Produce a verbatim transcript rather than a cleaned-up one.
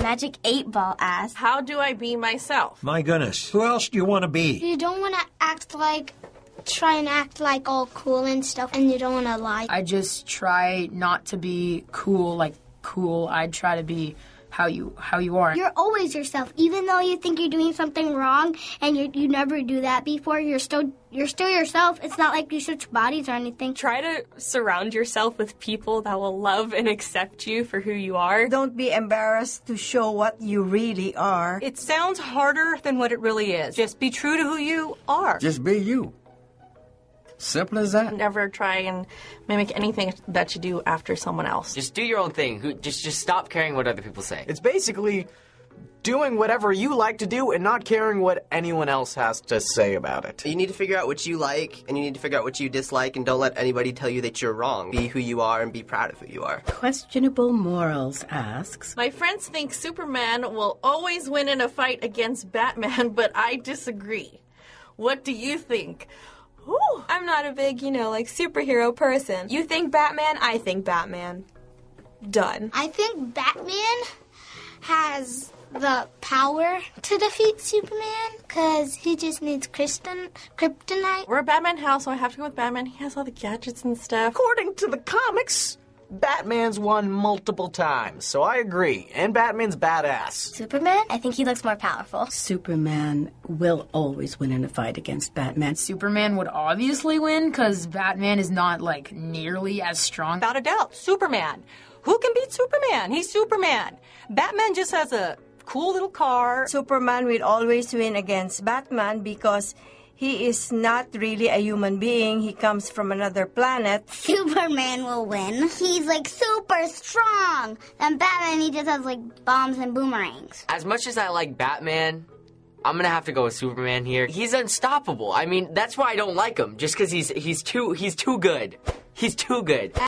Magic eight Ball asks, how do I be myself? My goodness, who else do you want to be? You don't want to act like, try and act like all cool and stuff, and you don't want to lie. I just try not to be cool, like cool. I try to be how you how you are. You're always yourself, even though you think you're doing something wrong, and you you never do that before. You're still you're still yourself. It's not like you switch bodies or anything. Try to surround yourself with people that will love and accept you for who you are. Don't be embarrassed to show what you really are. It sounds harder than what it really is. Just be true to who you are. Just be you. Simple as that. Never try and mimic anything that you do after someone else. Just do your own thing. Who just just stop caring what other people say. It's basically doing whatever you like to do and not caring what anyone else has to say about it. You need to figure out what you like, and you need to figure out what you dislike, and don't let anybody tell you that you're wrong. Be who you are and be proud of who you are. Questionable Morals asks, my friends think Superman will always win in a fight against Batman, but I disagree. What do you think? Ooh, I'm not a big, you know, like, superhero person. You think Batman, I think Batman. Done. I think Batman has the power to defeat Superman, because he just needs Kristen, kryptonite. We're a Batman house, so I have to go with Batman. He has all the gadgets and stuff. According to the comics, Batman's won multiple times, so I agree. And Batman's badass. Superman? I think he looks more powerful. Superman will always win in a fight against Batman. Superman would obviously win because Batman is not, like, nearly as strong. Without a doubt, Superman. Who can beat Superman? He's Superman. Batman just has a cool little car. Superman will always win against Batman because he is not really a human being. He comes from another planet. Superman will win. He's, like, super strong. And Batman, he just has, like, bombs and boomerangs. As much as I like Batman, I'm gonna have to go with Superman here. He's unstoppable. I mean, that's why I don't like him. Just because he's he's too he's too good. He's too good.